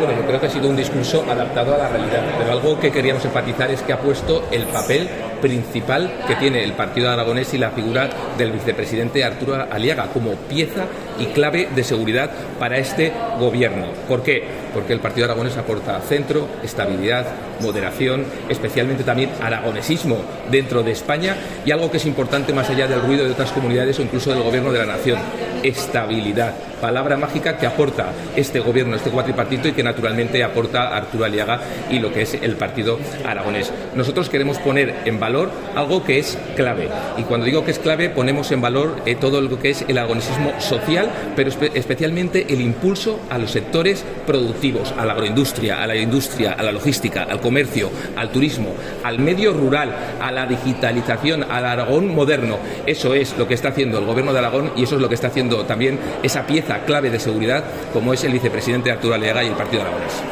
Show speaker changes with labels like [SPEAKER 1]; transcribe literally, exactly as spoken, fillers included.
[SPEAKER 1] acuerdo, yo creo que ha sido un discurso adaptado a la realidad, pero algo que queríamos enfatizar es que ha puesto el papel principal que tiene el Partido Aragonés y la figura del vicepresidente Arturo Aliaga como pieza y clave de seguridad para este gobierno. ¿Por qué? Porque el Partido Aragonés aporta centro, estabilidad, moderación, especialmente también aragonesismo dentro de España y algo que es importante más allá del ruido de otras comunidades o incluso del gobierno de la nación, estabilidad. Palabra mágica que aporta este gobierno, este cuatripartito y que naturalmente aporta Arturo Aliaga y lo que es el Partido Aragonés. Nosotros queremos poner en valor algo que es clave y cuando digo que es clave ponemos en valor eh, todo lo que es el aragonesismo social, pero espe especialmente el impulso a los sectores productivos, a la agroindustria, a la industria, a la logística, al comercio, al turismo, al medio rural, a la digitalización, al Aragón moderno. Eso es lo que está haciendo el gobierno de Aragón y eso es lo que está haciendo también esa pieza clave de seguridad como es el vicepresidente Arturo Aliaga y el Partido Aragonés.